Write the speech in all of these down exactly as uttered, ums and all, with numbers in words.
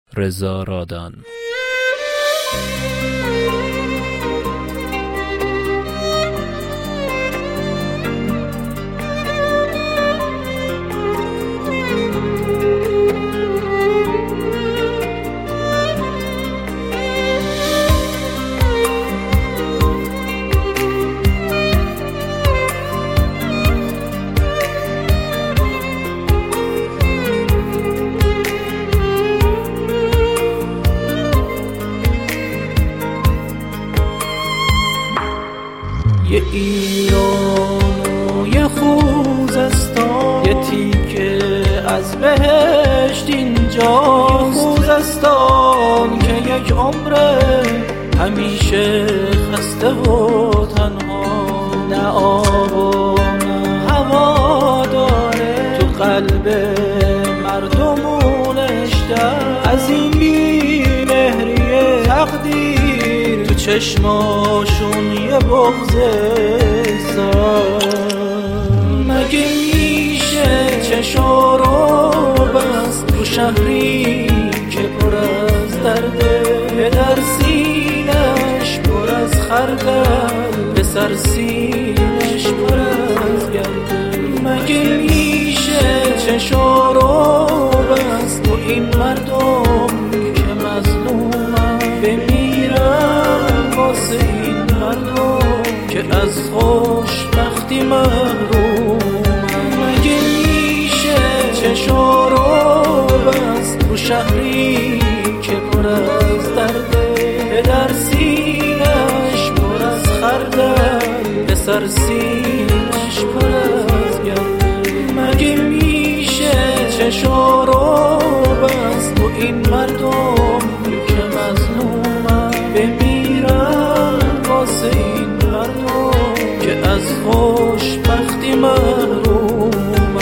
رضا رادان. یه ایران و یه خوزستان، یه تیکه از بهشت اینجا. خوزستان که یک عمره همیشه خسته و تنها، نه آب و نه هوا داره، تو قلب مردمونش در. از این بی مهریه تقدیر تو چشماشون یه بغض سر. مگه میشه چشا رو بست رو شهری که پر از درده، در سینش پر از خردل، به سر سینش پر از گرده. مگه میشه چشا رو بست رو این مردم که مظلومن، بمیرن واسه این مردم که از خوشبختی محرومن. مگه میشه چشا رو بست رو شهری که پر از درده، در سینش پر از خردل، به سر سینش پر از گرده. مگه میشه چشا رو بست رو این مردم که مظلومن، بمیرن واسه این مردم که از خوشبختی محرومن.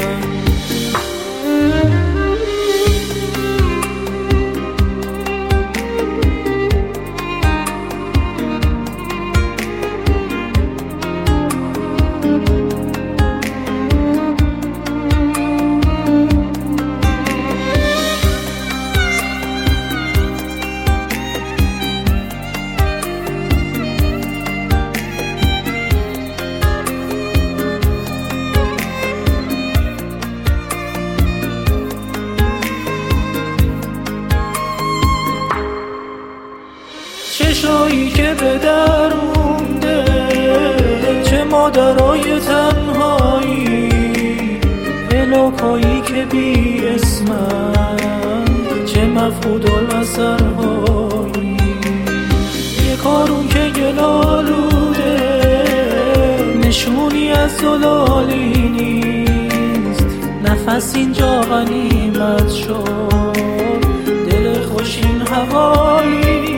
چشایی که به در مونده، چه مادرای تنهایی، پلاکایی که بی اسمن، چه مفقود المثرهایی. یه کارون که گلالوده، نشونی از زلالی نیست. نفس اینجا غنیمت شد، دل خوشین حوالی.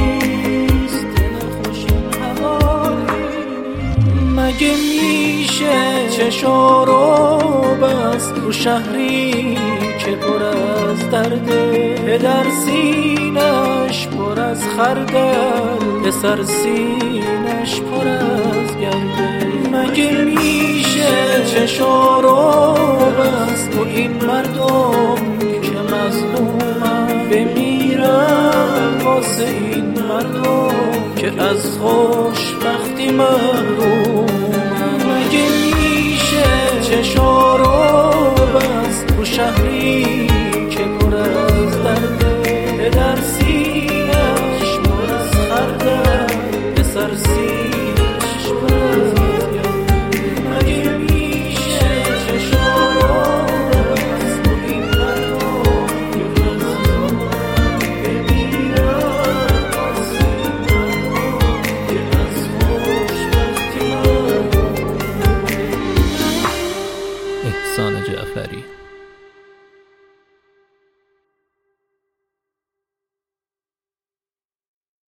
مگه میشه چشا رو بست رو شهری که پر از درده، در سینش پر از خردل، به سر سینش پر از گرده. مگه میشه چشا رو بست رو این مردم که مظلومن، بمیرن واسه این مردم که از خوشبختی محرومن. مگه میشه چشا رو بست رو شهری که پر از درده، در سینش پر از خردل، به سر سینش پر از گرده. مگه میشه چشا رو بست رو این مردم که مظلومن، بمیرن واسه این مردم که از خوشبختی محرومن. احسان جعفری.